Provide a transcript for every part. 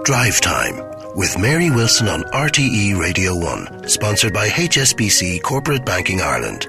Drive Time with Mary Wilson on RTE Radio 1, sponsored by HSBC Corporate Banking Ireland,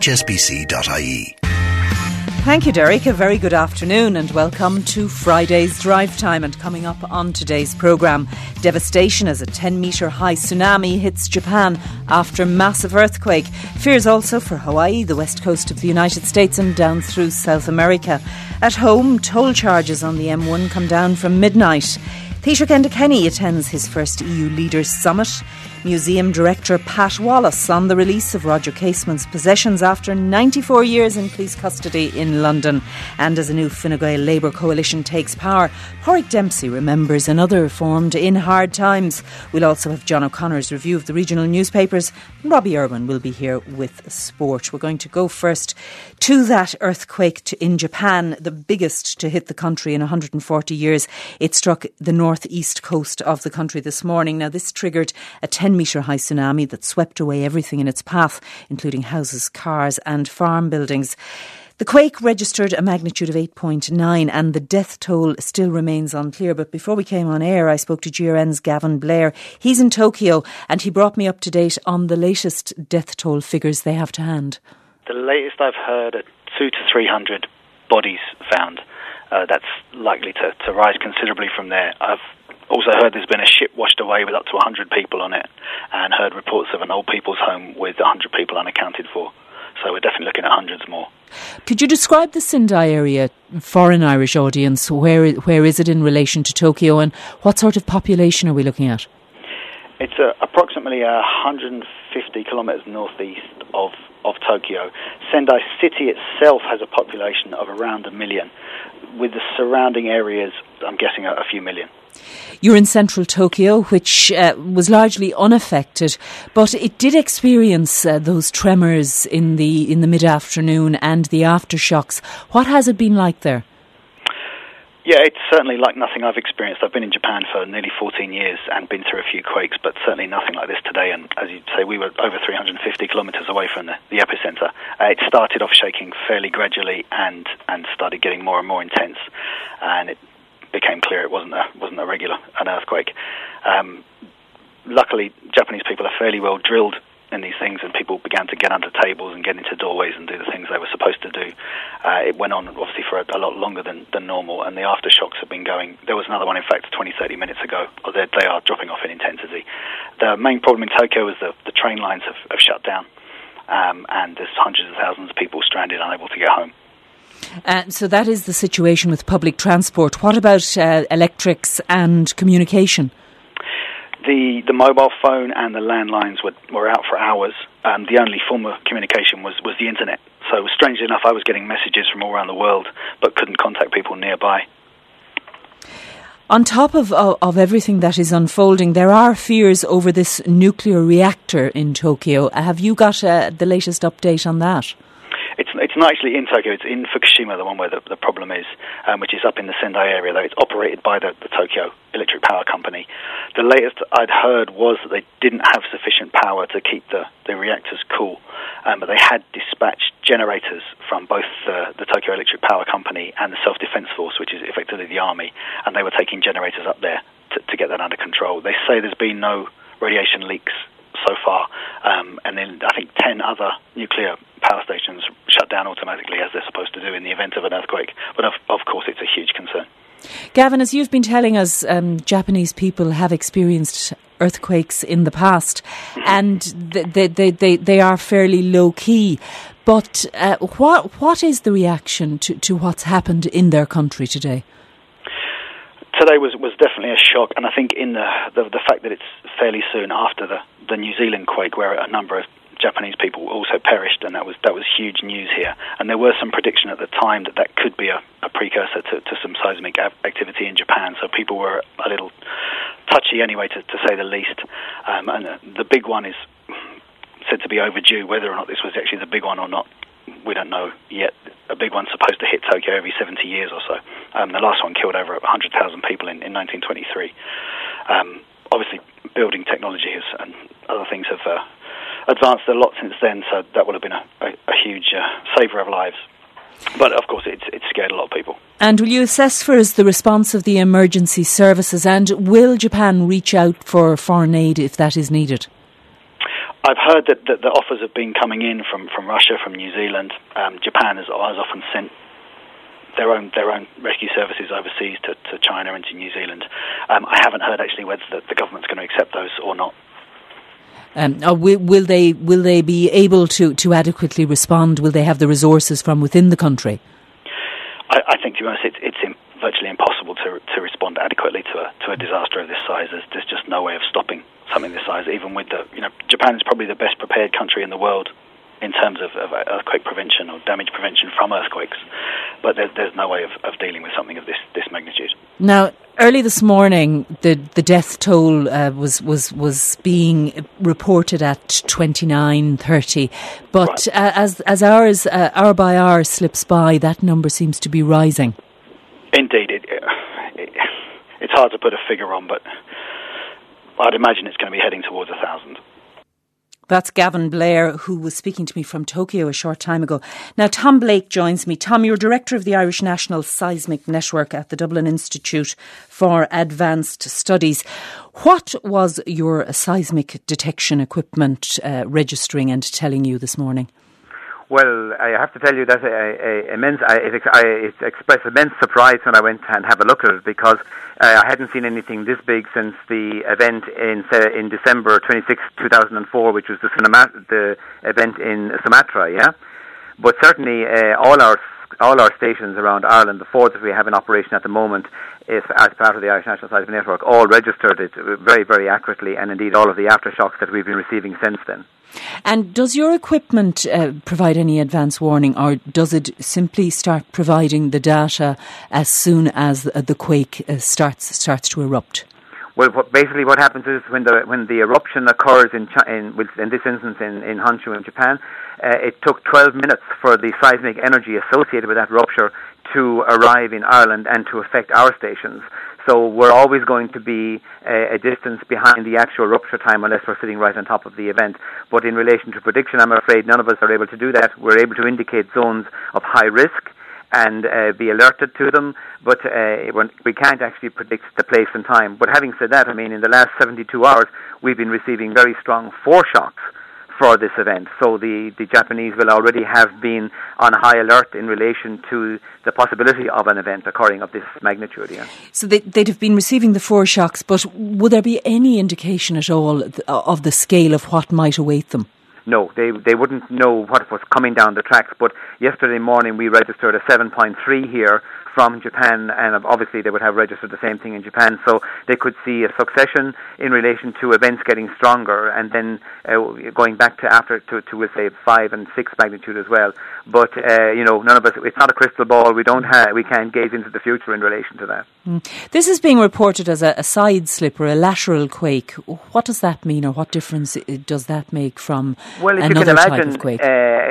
hsbc.ie. Thank you, Derek. A very good afternoon and welcome to Friday's Drive Time. And coming up on today's programme, devastation as a 10-metre high tsunami hits Japan after massive earthquake. Fears also for Hawaii, the west coast of the United States and down through South America. At home, toll charges on the M1 come down from midnight. Taoiseach Enda Kenny attends his first EU Leaders Summit. Museum Director Pat Wallace on the release of Roger Casement's possessions after 94 years in police custody in London. And as a new Fine Gael Labour coalition takes power, Pádraig Dempsey remembers another formed in hard times. We'll also have John O'Connor's review of the regional newspapers. And Robbie Irwin will be here with sport. We're going to go first to that earthquake in Japan, the biggest to hit the country in 140 years. It struck the northeast coast of the country this morning. Now, this triggered a 10-metre high tsunami that swept away everything in its path, including houses, cars and farm buildings. The quake registered a magnitude of 8.9 and the death toll still remains unclear. But before we came on air, I spoke to GRN's Gavin Blair. He's in Tokyo and he brought me up to date on the latest death toll figures they have to hand. The latest I've heard are 200 to 300 bodies found. That's likely to rise considerably from there. I've also heard there's been a ship washed away with up to 100 people on it, and heard reports of an old people's home with 100 people unaccounted for. So we're definitely looking at hundreds more. Could you describe the Sendai area for an Irish audience? Where is it in relation to Tokyo, and what sort of population are we looking at? It's approximately 150 kilometres northeast of Tokyo. Sendai city itself has a population of around 1 million, with the surrounding areas, I'm guessing, a few million. You're in central Tokyo, which was largely unaffected, but it did experience those tremors in the mid-afternoon and the aftershocks. What has it been like there? Yeah, it's certainly like nothing I've experienced. I've been in Japan for nearly 14 years and been through a few quakes, but certainly nothing like this today. And as you say, we were over 350 kilometres away from the epicentre. It started off shaking fairly gradually and started getting more and more intense. And it became clear it wasn't an earthquake. Luckily, Japanese people are fairly well drilled in these things, and people began to get under tables and get into doorways and do the things they were supposed to do. It went on, obviously, for a lot longer than normal, and the aftershocks have been going. There was another one, in fact, 20-30 minutes ago. They are dropping off in intensity. The main problem in Tokyo is the train lines have shut down, and there's hundreds of thousands of people stranded, unable to get home. So that is the situation with public transport. What about electrics and communication? The mobile phone and the landlines were out for hours. The only form of communication was the internet. So strangely enough, I was getting messages from all around the world, but couldn't contact people nearby. On top of everything that is unfolding, there are fears over this nuclear reactor in Tokyo. Have you got the latest update on that? It's not actually in Tokyo, it's in Fukushima, the one where the problem is, which is up in the Sendai area, though it's operated by the Tokyo Electric Power Company. The latest I'd heard was that they didn't have sufficient power to keep the reactors cool, but they had dispatched generators from both the Tokyo Electric Power Company and the Self-Defense Force, which is effectively the army, and they were taking generators up there to get that under control. They say there's been no radiation leaks so far, and then I think 10 other nuclear power stations shut down automatically, as they're supposed to do in the event of an earthquake. But of course it's a huge concern. Gavin, as you've been telling us, Japanese people have experienced earthquakes in the past, and they are fairly low key. But what is the reaction to what's happened in their country today? Today was definitely a shock, and I think in the fact that it's fairly soon after the New Zealand quake, where a number of Japanese people also perished, and that was huge news here. And there were some prediction at the time that could be a precursor to some seismic activity in Japan. So people were a little touchy anyway, to say the least. And the big one is said to be overdue. Whether or not this was actually the big one or not, we don't know yet. A big one's supposed to hit Tokyo every 70 years or so. The last one killed over 100,000 people in 1923. Obviously, building technology and other things have advanced a lot since then, so that would have been a huge saver of lives. But of course, it's scared a lot of people. And will you assess for us the response of the emergency services, and will Japan reach out for foreign aid if that is needed? I've heard that the offers have been coming in from Russia, from New Zealand. Japan has often sent their own rescue services overseas to China and to New Zealand. I haven't heard actually whether the government's going to accept those or not. Will they be able to adequately respond? Will they have the resources from within the country? I think, to be honest, it's virtually impossible to respond adequately to a disaster of this size. There's just no way of stopping something this size. Even with Japan is probably the best prepared country in the world in terms of earthquake prevention or damage prevention from earthquakes, but there's no way of dealing with something of this magnitude. Now, early this morning, the death toll was being reported at 29:30, but right. As hours hour by hour slips by, that number seems to be rising. Indeed, it's hard to put a figure on, but I'd imagine it's going to be heading towards 1,000. That's Gavin Blair, who was speaking to me from Tokyo a short time ago. Now, Tom Blake joins me. Tom, you're Director of the Irish National Seismic Network at the Dublin Institute for Advanced Studies. What was your seismic detection equipment registering and telling you this morning? Well, I have to tell you that it expressed immense surprise when I went and have a look at it, because I hadn't seen anything this big since the event in December 26, 2004, which was the event in Sumatra, yeah? But certainly all our stations around Ireland, the four that we have in operation at the moment, is as part of the Irish National Seismic Network, all registered it very, very accurately, and indeed all of the aftershocks that we've been receiving since then. And does your equipment provide any advance warning, or does it simply start providing the data as soon as the quake starts to erupt? Well, basically what happens is when the eruption occurs in this instance in Honshu in Japan, it took 12 minutes for the seismic energy associated with that rupture to arrive in Ireland and to affect our stations. So we're always going to be a distance behind the actual rupture time unless we're sitting right on top of the event. But in relation to prediction, I'm afraid none of us are able to do that. We're able to indicate zones of high risk and be alerted to them, but we can't actually predict the place and time. But having said that, I mean, in the last 72 hours, we've been receiving very strong foreshocks for this event. So the Japanese will already have been on high alert in relation to the possibility of an event occurring of this magnitude. Yeah. So they'd have been receiving the foreshocks, but would there be any indication at all of the scale of what might await them? No, they wouldn't know what was coming down the tracks, but yesterday morning we registered a 7.3 here from Japan, and obviously they would have registered the same thing in Japan, so they could see a succession in relation to events getting stronger, and then going back to we'll say 5 and 6 magnitude as well. But none of us. It's not a crystal ball. We can't gaze into the future in relation to that. This is being reported as a side slip or a lateral quake. What does that mean, or what difference does that make from another type of quake?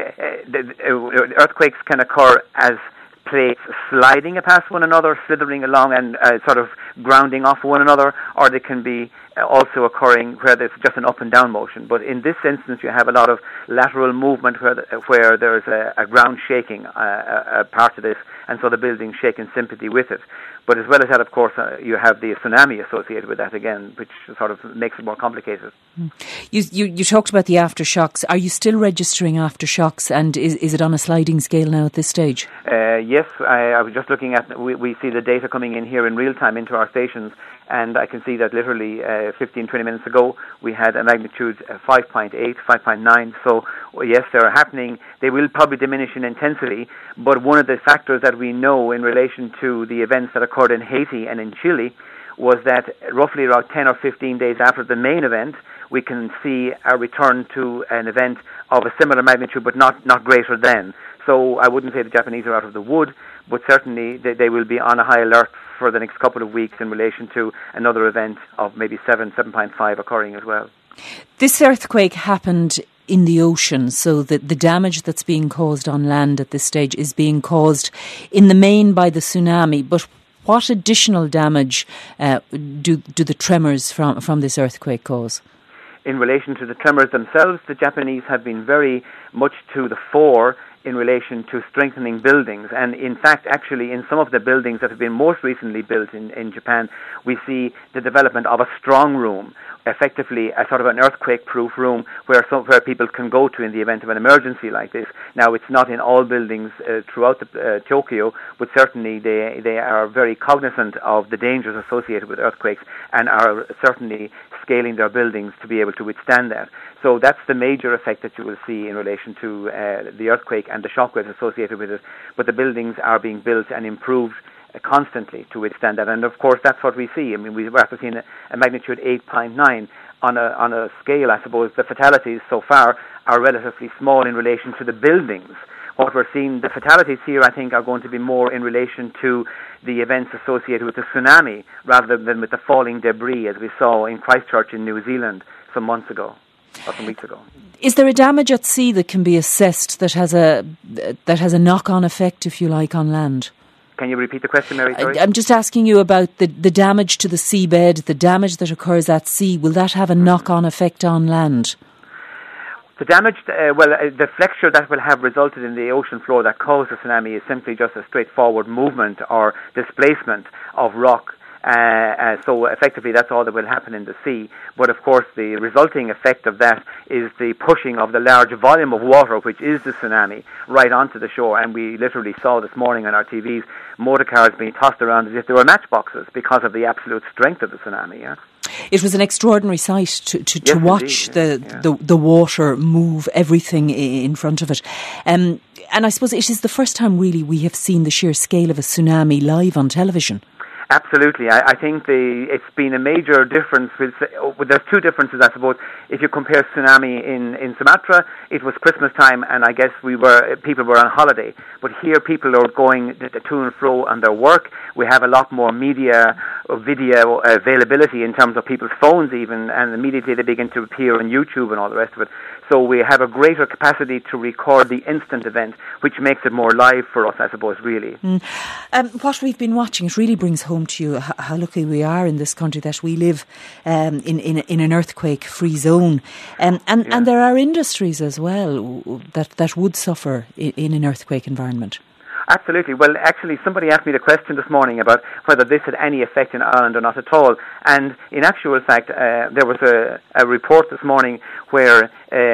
Earthquakes can occur as plates sliding past one another, slithering along and sort of grounding off one another, or they can be also occurring where there's just an up and down motion. But in this instance, you have a lot of lateral movement where there's a ground shaking a part of this, and so the building shake in sympathy with it. But as well as that, of course, you have the tsunami associated with that again, which sort of makes it more complicated. You talked about the aftershocks. Are you still registering aftershocks, and is it on a sliding scale now at this stage? Yes, I was just looking at, we see the data coming in here in real time into our stations, and I can see that literally 15-20 minutes ago we had a magnitude 5.8, 5.9. So yes, they're happening. They will probably diminish in intensity, but one of the factors that we know in relation to the events that occurred in Haiti and in Chile was that roughly around 10 or 15 days after the main event, we can see a return to an event of a similar magnitude, but not greater than. So I wouldn't say the Japanese are out of the wood, but certainly they will be on a high alert for the next couple of weeks in relation to another event of maybe 7.5 occurring as well. This earthquake happened in the ocean, so the damage that's being caused on land at this stage is being caused in the main by the tsunami. But what additional damage do the tremors from this earthquake cause? In relation to the tremors themselves, the Japanese have been very much to the fore in relation to strengthening buildings. And in fact, actually, in some of the buildings that have been most recently built in Japan, we see the development of a strong room, effectively a sort of an earthquake-proof room where people can go to in the event of an emergency like this. Now, it's not in all buildings throughout Tokyo, but certainly they are very cognizant of the dangers associated with earthquakes and are certainly scaling their buildings to be able to withstand that. So that's the major effect that you will see in relation to the earthquake and the shockwaves associated with it. But the buildings are being built and improved constantly to withstand that. And of course, that's what we see. I mean, we're after seeing a magnitude 8.9 on a scale. I suppose the fatalities so far are relatively small in relation to the buildings. What we're seeing, the fatalities here, I think, are going to be more in relation to the events associated with the tsunami rather than with the falling debris, as we saw in Christchurch in New Zealand some months ago. Or some weeks ago. Is there a damage at sea that can be assessed that has a knock-on effect, if you like, on land? Can you repeat the question, Mary? Sorry? I'm just asking you about the damage to the seabed, the damage that occurs at sea. Will that have a knock-on effect on land? The damage, the flexure that will have resulted in the ocean floor that caused the tsunami is simply just a straightforward movement or displacement of rock. So effectively that's all that will happen in the sea. But of course the resulting effect of that is the pushing of the large volume of water, which is the tsunami, right onto the shore. And we literally saw this morning on our TVs motor cars being tossed around as if they were matchboxes because of the absolute strength of the tsunami. Yeah? It was an extraordinary sight to watch the water move everything in front of it. And I suppose it is the first time really we have seen the sheer scale of a tsunami live on television. Absolutely. I think it's been a major difference. There's two differences, I suppose. If you compare tsunami in Sumatra, it was Christmas time, and I guess people were on holiday. But here, people are going to and fro on their work. We have a lot more media or video availability in terms of people's phones, even, and immediately they begin to appear on YouTube and all the rest of it. So we have a greater capacity to record the instant event, which makes it more live for us, I suppose, really. What we've been watching, it really brings home to you how lucky we are in this country that we live in an earthquake-free zone. And there are industries as well that would suffer in an earthquake environment. Absolutely. Well, actually, somebody asked me the question this morning about whether this had any effect in Ireland or not at all. And in actual fact, there was a report this morning where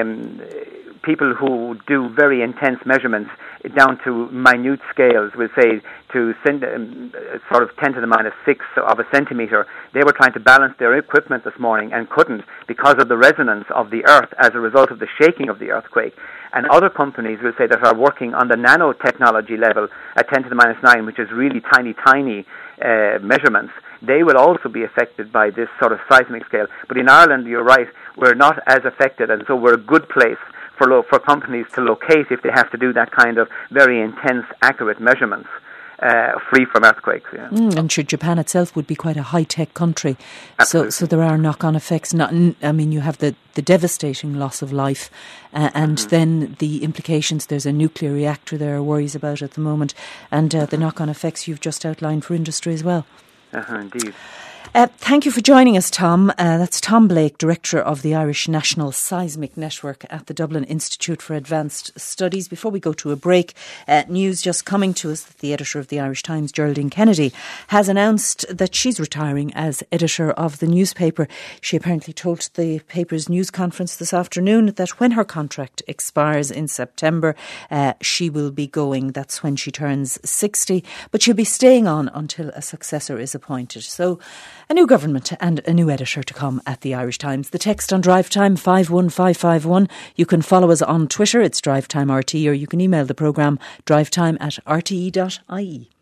people who do very intense measurements down to minute scales, will say to send sort of 10 to the minus 6 of a centimetre, they were trying to balance their equipment this morning and couldn't because of the resonance of the earth as a result of the shaking of the earthquake. And other companies will say that are working on the nanotechnology level at 10 to the minus 9, which is really tiny measurements, they will also be affected by this sort of seismic scale. But in Ireland, you're right, we're not as affected, and so we're a good place for companies to locate if they have to do that kind of very intense, accurate measurements. Free from earthquakes. Yeah. And sure, Japan itself would be quite a high-tech country. So there are knock-on effects. You have the devastating loss of life and then the implications. There's a nuclear reactor there are worries about at the moment, and the knock-on effects you've just outlined for industry as well. Indeed. Thank you for joining us, Tom. That's Tom Blake, Director of the Irish National Seismic Network at the Dublin Institute for Advanced Studies. Before we go to a break, news just coming to us that the editor of the Irish Times, Geraldine Kennedy, has announced that she's retiring as editor of the newspaper. She apparently told the paper's news conference this afternoon that when her contract expires in September, she will be going. That's when she turns 60, but she'll be staying on until a successor is appointed. So a new government and a new editor to come at the Irish Times. The text on Drive Time 51551. You can follow us on Twitter, it's Drive Time RT, or you can email the programme drivetime@rte.ie.